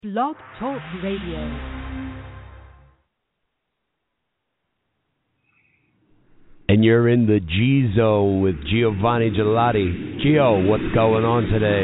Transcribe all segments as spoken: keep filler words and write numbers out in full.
Blog Talk Radio. And you're in the G-Zone with Giovanni Gelati. Gio, what's going on today?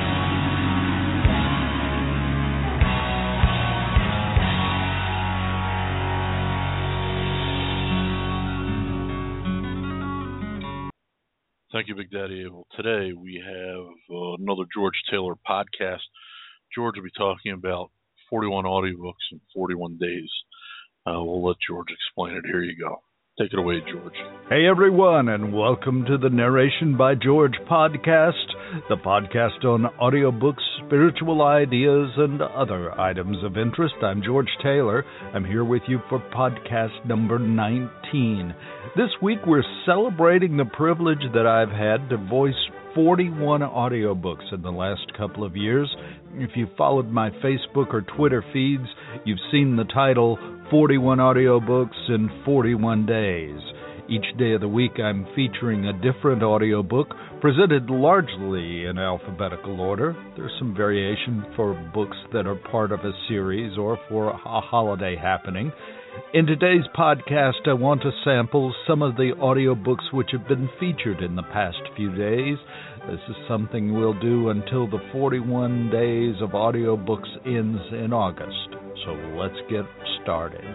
Thank you, Big Daddy Abel. Today we have uh, another George Taylor podcast. George will be talking about forty-one audiobooks in forty-one days. Uh, we'll let George explain it. Here you go. Take it away, George. Hey, everyone, and welcome to the Narration by George podcast, the podcast on audiobooks, spiritual ideas, and other items of interest. I'm George Taylor. I'm here with you for podcast number nineteen. This week, we're celebrating the privilege that I've had to voice forty-one audiobooks in the last couple of years. If you followed my Facebook or Twitter feeds, you've seen the title forty-one Audiobooks in forty-one days. Each day of the week, I'm featuring a different audiobook, presented largely in alphabetical order. There's some variation for books that are part of a series or for a holiday happening. In today's podcast, I want to sample some of the audiobooks which have been featured in the past few days. This is something we'll do until the forty-one days of audiobooks ends in August. So let's get started.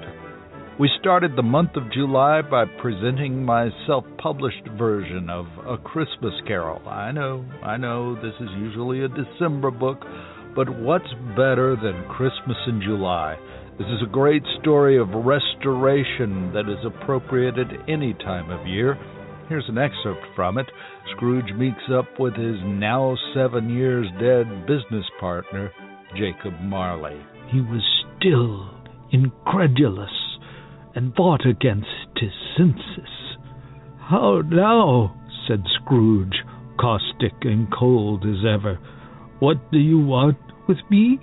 We started the month of July by presenting my self-published version of A Christmas Carol. I know, I know, this is usually a December book, but what's better than Christmas in July? This is a great story of restoration that is appropriate at any time of year. Here's an excerpt from it. Scrooge meets up with his now seven years dead business partner, Jacob Marley. He was still incredulous and fought against his senses. "How now?" said Scrooge, caustic and cold as ever. "What do you want with me?"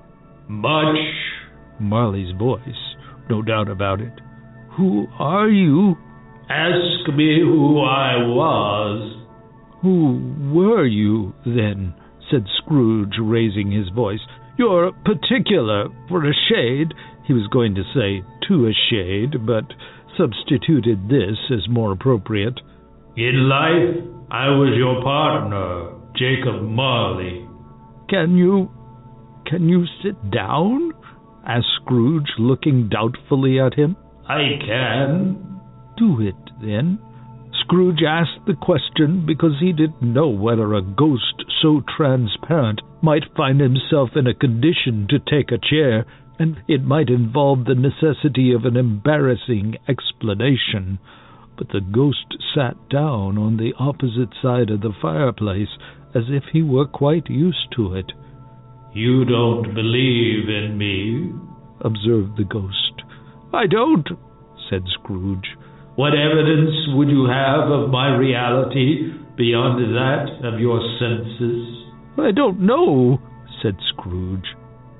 "Much." Marley's voice, no doubt about it. "Who are you?" "Ask me who I was." "Who were you, then?" said Scrooge, raising his voice. "You're particular for a shade." He was going to say to a shade, but substituted this as more appropriate. "In life, I was your partner, Jacob Marley." Can you... can you sit down?" asked Scrooge, looking doubtfully at him. "I can." "Do it, then." Scrooge asked the question because he didn't know whether a ghost so transparent might find himself in a condition to take a chair, and it might involve the necessity of an embarrassing explanation. But the ghost sat down on the opposite side of the fireplace, as if he were quite used to it. "You don't believe in me," observed the ghost. "I don't," said Scrooge. "What evidence would you have of my reality beyond that of your senses?" "I don't know," said Scrooge.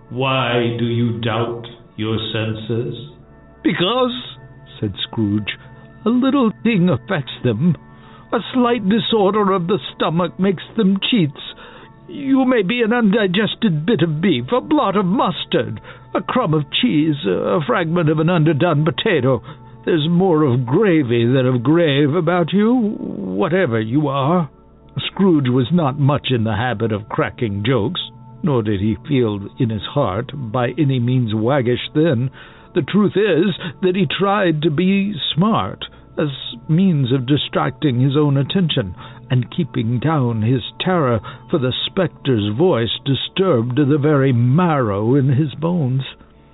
"Why do you doubt your senses?" "Because," said Scrooge, "a little thing affects them. A slight disorder of the stomach makes them cheats. You may be an undigested bit of beef, a blot of mustard, a crumb of cheese, a fragment of an underdone potato. There's more of gravy than of grave about you, whatever you are." Scrooge was not much in the habit of cracking jokes, nor did he feel in his heart by any means waggish then. The truth is that he tried to be smart, as means of distracting his own attention, and keeping down his terror, for the spectre's voice disturbed the very marrow in his bones.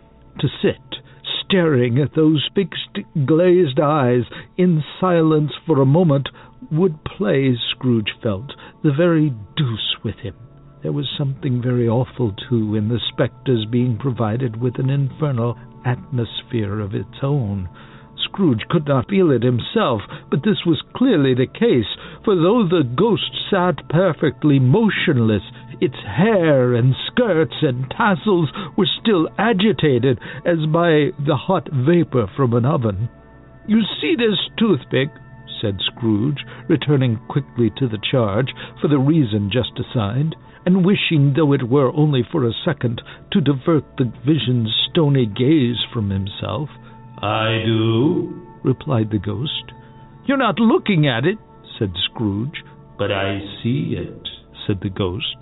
To sit staring at those fixed, glazed eyes in silence for a moment would play, Scrooge felt, the very deuce with him. There was something very awful, too, in the spectre's being provided with an infernal atmosphere of its own. Scrooge could not feel it himself, but this was clearly the case, for though the ghost sat perfectly motionless, its hair and skirts and tassels were still agitated as by the hot vapor from an oven. "You see this toothpick?" said Scrooge, returning quickly to the charge for the reason just assigned. and wishing, though it were only for a second, to divert the vision's stony gaze from himself. "I do," replied the ghost. "You're not looking at it," said Scrooge. "But I see it," said the ghost,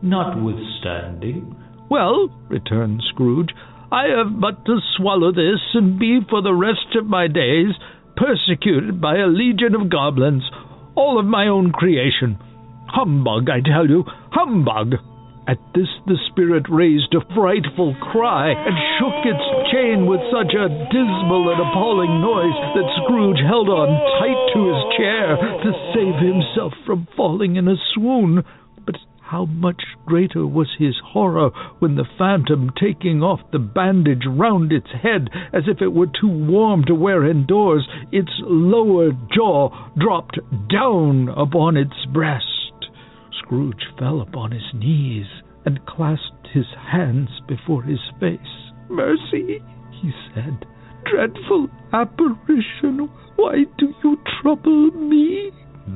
"notwithstanding." "Well," returned Scrooge, "I have but to swallow this, and be for the rest of my days persecuted by a legion of goblins, all of my own creation. Humbug, I tell you, humbug!" At this the spirit raised a frightful cry, and shook its chain with such a dismal and appalling noise that Scrooge held on tight to his chair to save himself from falling in a swoon. But how much greater was his horror when the phantom, taking off the bandage round its head as if it were too warm to wear indoors, its lower jaw dropped down upon its breast. Scrooge fell upon his knees and clasped his hands before his face. "Mercy," he said, "dreadful apparition, why do you trouble me?"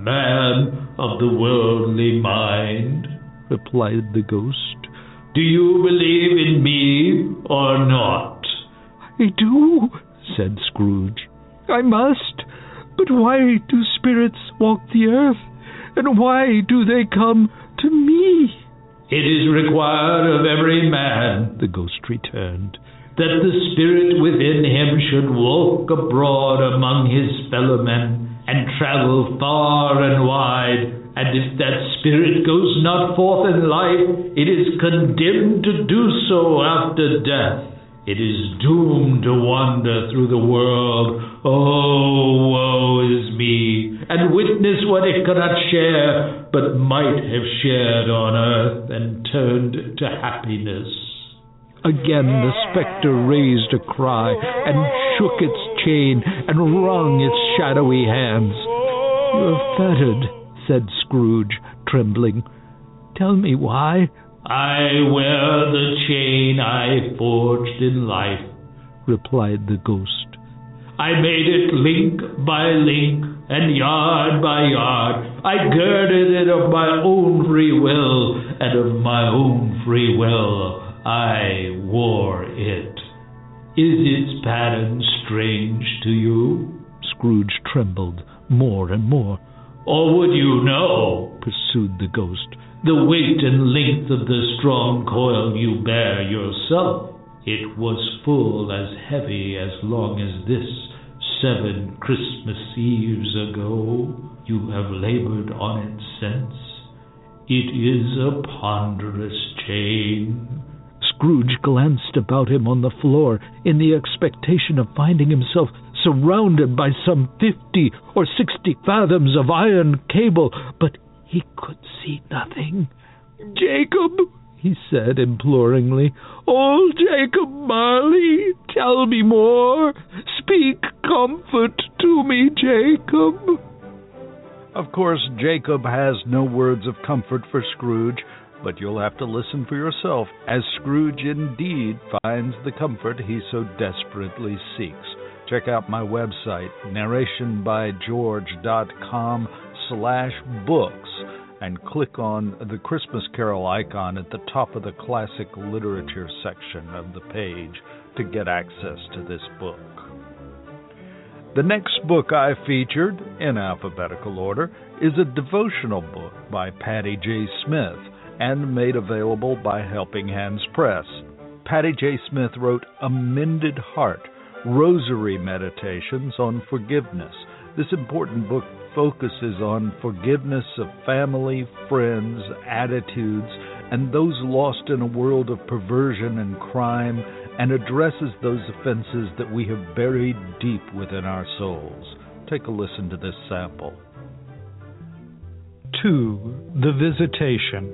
"Man of the worldly mind," replied the ghost, "do you believe in me or not?" "I do," said Scrooge. "I must. But why do spirits walk the earth? And why do they come to me?" "It is required of every man," the ghost returned, "that the spirit within him should walk abroad among his fellow men, and travel far and wide, and if that spirit goes not forth in life, it is condemned to do so after death. It is doomed to wander through the world. Oh, woe is me, and witness what it cannot share, but might have shared on earth and turned to happiness." Again the spectre raised a cry, and shook its chain, and wrung its shadowy hands. "You're fettered," said Scrooge, trembling. "Tell me why." "I wear the chain I forged in life," replied the ghost. "I made it link by link, and yard by yard. I girded it of my own free will, and of my own free will I wore it. Is its pattern strange to you?" Scrooge trembled more and more. "Or would you know," pursued the ghost, "the weight and length of the strong coil you bear yourself? It was full as heavy as long as this, seven Christmas Eves ago. You have labored on it since. It is a ponderous chain." Scrooge glanced about him on the floor in the expectation of finding himself surrounded by some fifty or sixty fathoms of iron cable, but he could see nothing. "Jacob," he said imploringly, "old Jacob Marley, tell me more. Speak comfort to me, Jacob." Of course, Jacob has no words of comfort for Scrooge, but you'll have to listen for yourself, as Scrooge indeed finds the comfort he so desperately seeks. Check out my website, narration by george dot com slash books, and click on the Christmas Carol icon at the top of the classic literature section of the page to get access to this book. The next book I featured, in alphabetical order, is a devotional book by Patty J. Smith and made available by Helping Hands Press. Patty J. Smith wrote A Mended Heart, Rosary Meditations on Forgiveness. This important book focuses on forgiveness of family, friends, attitudes, and those lost in a world of perversion and crime, and addresses those offenses that we have buried deep within our souls. Take a listen to this sample. Two, The Visitation.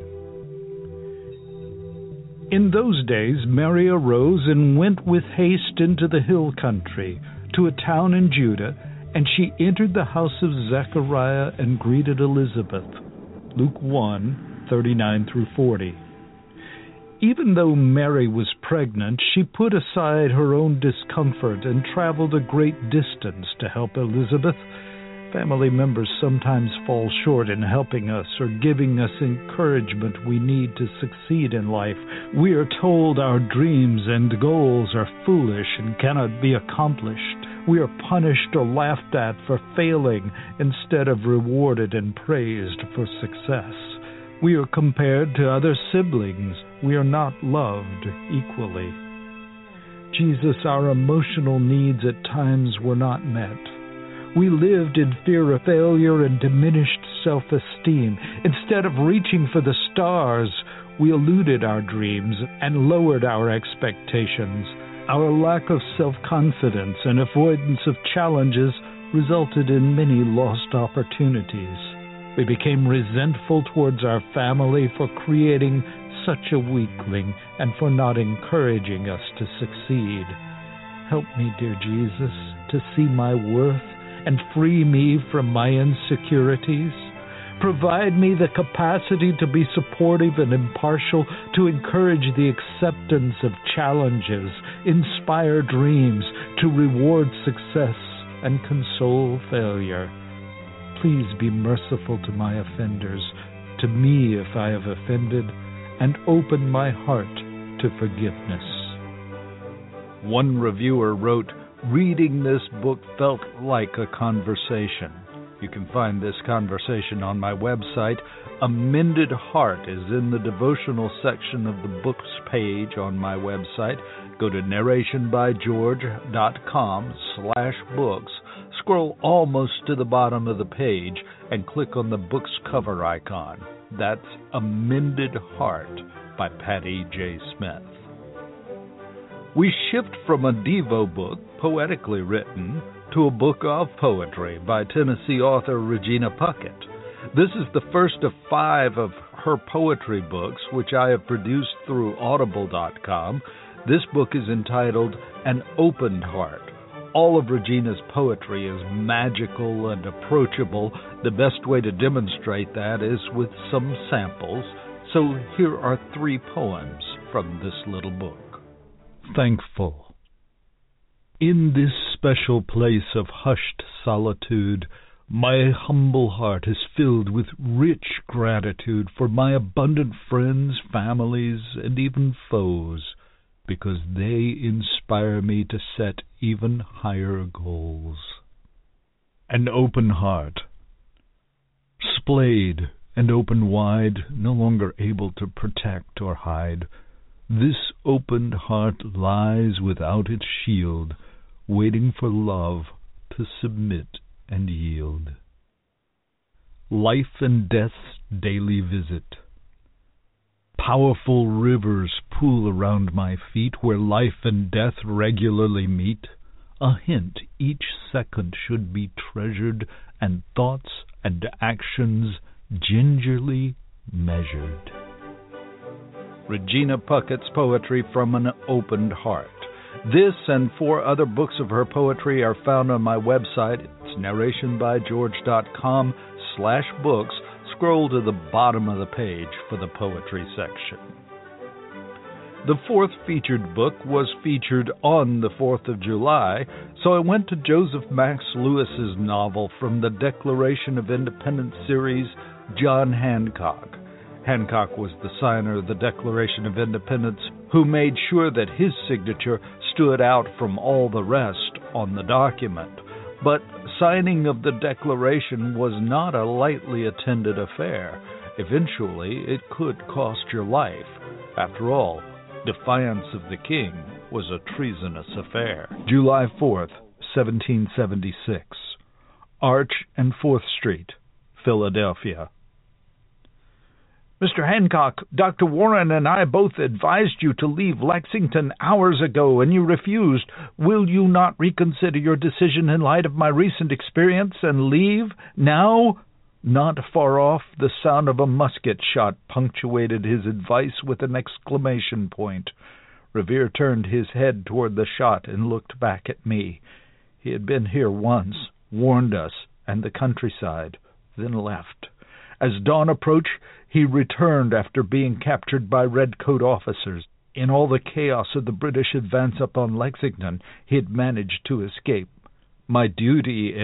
In those days Mary arose and went with haste into the hill country, to a town in Judah, and she entered the house of Zechariah and greeted Elizabeth. Luke one, thirty-nine through forty. Even though Mary was pregnant, she put aside her own discomfort and traveled a great distance to help Elizabeth, Family members sometimes fall short in helping us or giving us encouragement we need to succeed in life. We are told our dreams and goals are foolish and cannot be accomplished. We are punished or laughed at for failing instead of rewarded and praised for success. We are compared to other siblings. We are not loved equally. Jesus, our emotional needs at times were not met. We lived in fear of failure and diminished self-esteem. Instead of reaching for the stars, we eluded our dreams and lowered our expectations. Our lack of self-confidence and avoidance of challenges resulted in many lost opportunities. We became resentful towards our family for creating such a weakling and for not encouraging us to succeed. Help me, dear Jesus, to see my worth and free me from my insecurities. Provide me the capacity to be supportive and impartial, to encourage the acceptance of challenges, inspire dreams, to reward success and console failure. Please be merciful to my offenders, to me if I have offended, and open my heart to forgiveness. One reviewer wrote, "Reading this book felt like a conversation." You can find this conversation on my website. A Mended Heart is in the devotional section of the books page on my website. Go to narrationbygeorge.com slash books. Scroll almost to the bottom of the page and click on the book's cover icon. That's A Mended Heart by Patty J. Smith. We shift from a Devo book, poetically written, to a book of poetry by Tennessee author Regina Puckett. This is the first of five of her poetry books, which I have produced through audible dot com. This book is entitled An Opened Heart. All of Regina's poetry is magical and approachable. The best way to demonstrate that is with some samples. So here are three poems from this little book. Thankful. In this special place of hushed solitude, my humble heart is filled with rich gratitude for my abundant friends, families, and even foes, because they inspire me to set even higher goals. An open heart. Splayed and open wide, no longer able to protect or hide, this opened heart lies without its shield, waiting for love to submit and yield. Life and death's daily visit. Powerful rivers pool around my feet, where life and death regularly meet. A hint each second should be treasured, and thoughts and actions gingerly measured. Regina Puckett's poetry from An Opened Heart. This and four other books of her poetry are found on my website. It's narrationbygeorge.com slash books. Scroll to the bottom of the page for the poetry section. The fourth featured book was featured on the fourth of July, so I went to Joseph Max Lewis's novel from the Declaration of Independence series, John Hancock. Hancock was the signer of the Declaration of Independence, who made sure that his signature stood out from all the rest on the document. But signing of the Declaration was not a lightly attended affair. Eventually, it could cost your life. After all, defiance of the king was a treasonous affair. July fourth, seventeen seventy-six. Arch and fourth Street, Philadelphia. Mister Hancock, Doctor Warren and I both advised you to leave Lexington hours ago, and you refused. Will you not reconsider your decision in light of my recent experience and leave now? Not far off, the sound of a musket shot punctuated his advice with an exclamation point. Revere turned his head toward the shot and looked back at me. He had been here once, warned us and the countryside, then left. As dawn approached, he returned after being captured by redcoat officers. In all the chaos of the British advance upon Lexington, he had managed to escape. My duty is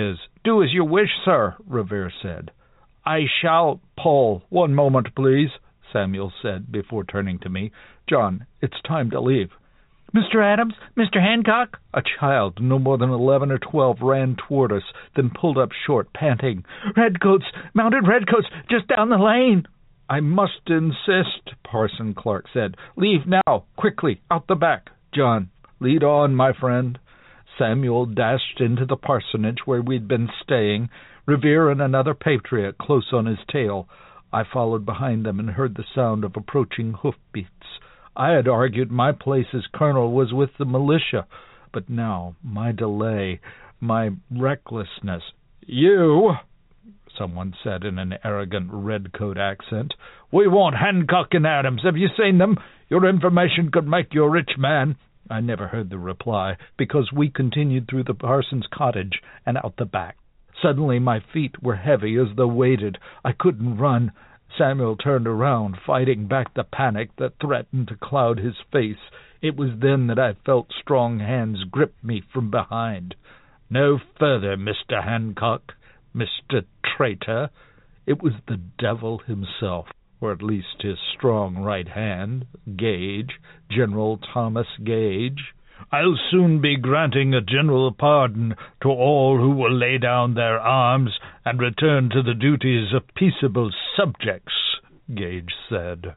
do as you wish, sir, Revere said. I shall, Paul. One moment, please, Samuel said before turning to me. John, it's time to leave. Mister Adams, Mister Hancock? A child, no more than eleven or twelve, ran toward us, then pulled up short, panting. Redcoats, mounted redcoats, just down the lane. I must insist, Parson Clark said. Leave now, quickly, out the back. John, lead on, my friend. Samuel dashed into the parsonage where we'd been staying, Revere and another patriot close on his tail. I followed behind them and heard the sound of approaching hoofbeats. I had argued my place as colonel was with the militia, but now my delay, my recklessness... You, someone said in an arrogant redcoat accent, we want Hancock and Adams. Have you seen them? Your information could make you a rich man. I never heard the reply, because we continued through the parson's cottage and out the back. Suddenly my feet were heavy as though weighted. I couldn't run. Samuel turned around, fighting back the panic that threatened to cloud his face. It was then that I felt strong hands grip me from behind. No further, Mister Hancock, Mister Traitor. It was the devil himself, or at least his strong right hand, Gage, General Thomas Gage. I'll soon be granting a general pardon to all who will lay down their arms and return to the duties of peaceable subjects, Gage said.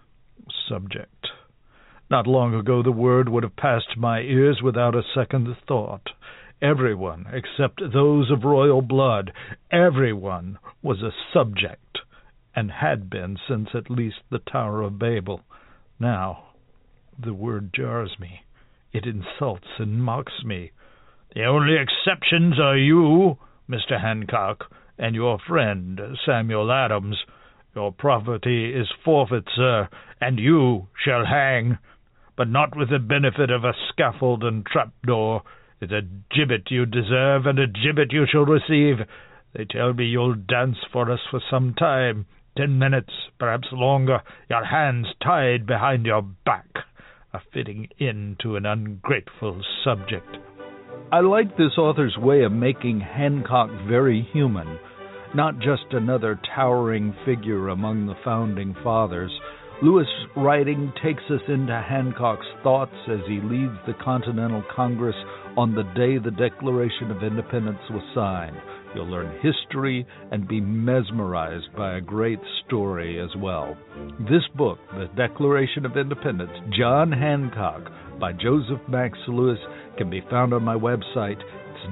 Subject. Not long ago the word would have passed my ears without a second thought. Everyone, except those of royal blood, everyone was a subject, and had been since at least the Tower of Babel. Now, the word jars me. It insults and mocks me. The only exceptions are you, Mister Hancock, and your friend, Samuel Adams. Your property is forfeit, sir, and you shall hang, but not with the benefit of a scaffold and trapdoor. It's a gibbet you deserve, and a gibbet you shall receive. They tell me you'll dance for us for some time, ten minutes, perhaps longer, your hands tied behind your back. A fitting end to an ungrateful subject. I like this author's way of making Hancock very human, not just another towering figure among the founding fathers. Lewis' writing takes us into Hancock's thoughts as he leads the Continental Congress on the day the Declaration of Independence was signed. You'll learn history and be mesmerized by a great story as well. This book, The Declaration of Independence, John Hancock, by Joseph Max Lewis, can be found on my website. It's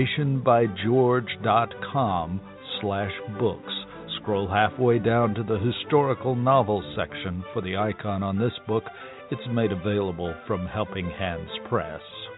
narrationbygeorge.com slash books. Scroll halfway down to the historical novels section for the icon on this book. It's made available from Helping Hands Press.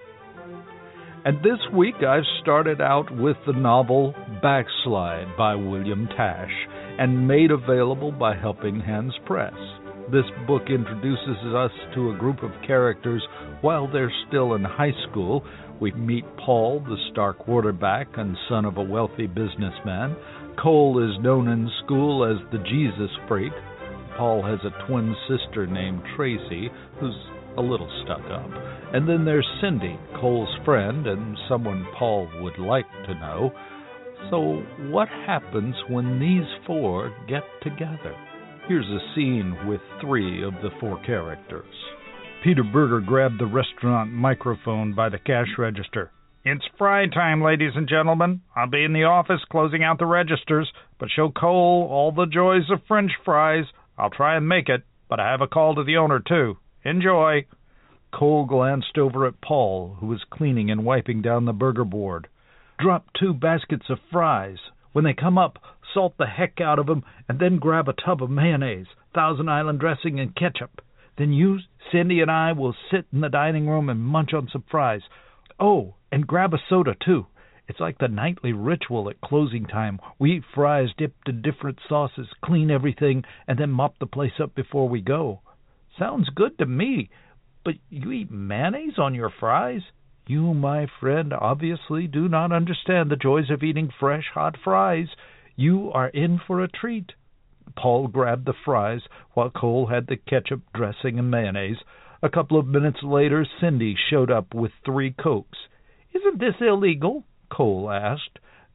And this week I've started out with the novel Backslide by William Tash, and made available by Helping Hands Press. This book introduces us to a group of characters while they're still in high school. We meet Paul, the star quarterback and son of a wealthy businessman. Cole is known in school as the Jesus Freak. Paul has a twin sister named Tracy, who's a little stuck up. And then there's Cindy, Cole's friend, and someone Paul would like to know. So what happens when these four get together? Here's a scene with three of the four characters. Peter Berger grabbed the restaurant microphone by the cash register. It's fry time, ladies and gentlemen. I'll be in the office closing out the registers, but show Cole all the joys of French fries. I'll try and make it, but I have a call to the owner, too. Enjoy. Cole glanced over at Paul, who was cleaning and wiping down the burger board. Drop two baskets of fries. When they come up, salt the heck out of them, and then grab a tub of mayonnaise, Thousand Island dressing, and ketchup. Then you, Cindy, and I will sit in the dining room and munch on some fries. Oh, and grab a soda, too. It's like the nightly ritual at closing time. We eat fries dipped in different sauces, clean everything, and then mop the place up before we go. Sounds good to me, but you eat mayonnaise on your fries? You, my friend, obviously do not understand the joys of eating fresh, hot fries. You are in for a treat. Paul grabbed the fries, while Cole had the ketchup, dressing, and mayonnaise. A couple of minutes later, Cindy showed up with three Cokes. Isn't this illegal? Cole asked.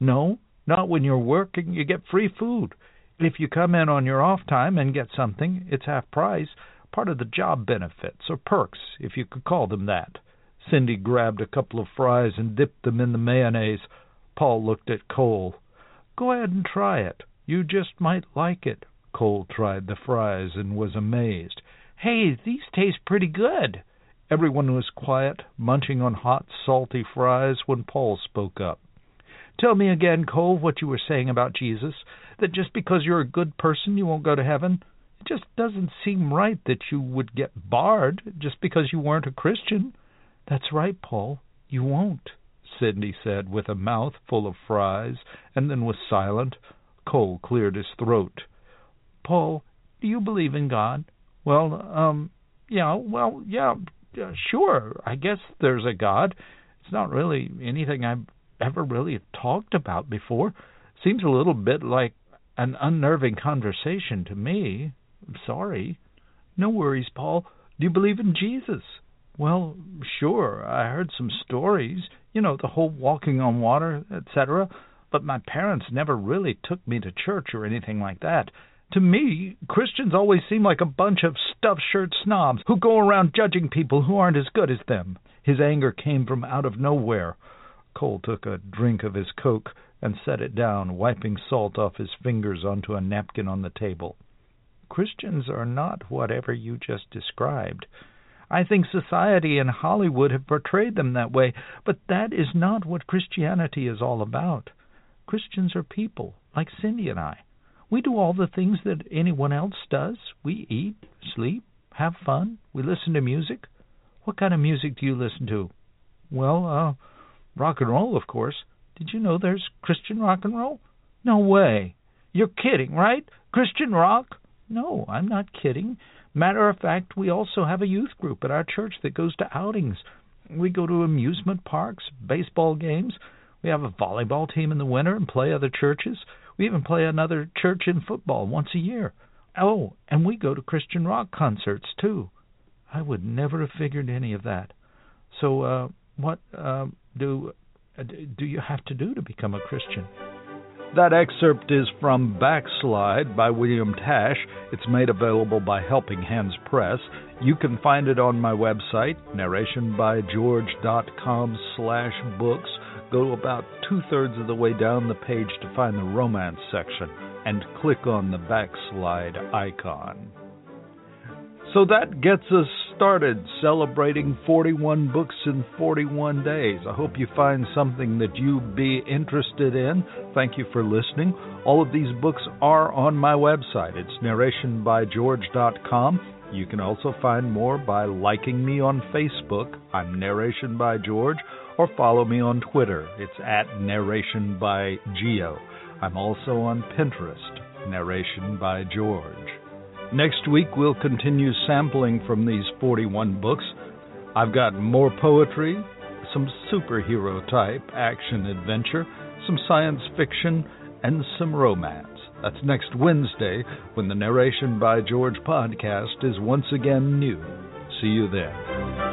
No, not when you're working. You get free food. If you come in on your off time and get something, it's half price, part of the job benefits, or perks, if you could call them that. Cindy grabbed a couple of fries and dipped them in the mayonnaise. Paul looked at Cole. Go ahead and try it. You just might like it. Cole tried the fries and was amazed. Hey, these taste pretty good. Everyone was quiet, munching on hot, salty fries when Paul spoke up. Tell me again, Cole, what you were saying about Jesus, that just because you're a good person you won't go to heaven. It just doesn't seem right that you would get barred just because you weren't a Christian. That's right, Paul, you won't, Cindy said with a mouth full of fries, and then was silent. Cole cleared his throat. Paul, do you believe in God? Well, um, yeah, well, yeah, uh, sure, I guess there's a God. It's not really anything I've ever really talked about before. Seems a little bit like an unnerving conversation to me. I'm sorry. No worries, Paul. Do you believe in Jesus? Well, sure, I heard some stories, you know, the whole walking on water, et cetera, but my parents never really took me to church or anything like that. To me, Christians always seem like a bunch of stuffed-shirt snobs who go around judging people who aren't as good as them. His anger came from out of nowhere. Cole took a drink of his Coke and set it down, wiping salt off his fingers onto a napkin on the table. Christians are not whatever you just described. I think society and Hollywood have portrayed them that way, but that is not what Christianity is all about. Christians are people, like Cindy and I. We do all the things that anyone else does. We eat, sleep, have fun. We listen to music. What kind of music do you listen to? Well, uh, rock and roll, of course. Did you know there's Christian rock and roll? No way. You're kidding, right? Christian rock? No, I'm not kidding. Matter of fact, we also have a youth group at our church that goes to outings. We go to amusement parks, baseball games. We have a volleyball team in the winter and play other churches. We even play another church in football once a year. Oh, and we go to Christian rock concerts, too. I would never have figured any of that. So, uh, what uh, do uh, do you have to do to become a Christian? That excerpt is from Backslide by William Tash. It's made available by Helping Hands Press. You can find it on my website, narrationbygeorge.com slash books. Go about two-thirds of the way down the page to find the romance section and click on the Backslide icon. So that gets us started celebrating forty-one books in forty-one days. I hope you find something that you'd be interested in. Thank you for listening. All of these books are on my website. It's narration by george dot com. You can also find more by liking me on Facebook. I'm Narration by George. Or follow me on Twitter. It's at Narration by Geo. I'm also on Pinterest, Narration by George. Next week, we'll continue sampling from these forty-one books. I've got more poetry, some superhero-type action-adventure, some science fiction, and some romance. That's next Wednesday when the Narration by George podcast is once again new. See you then.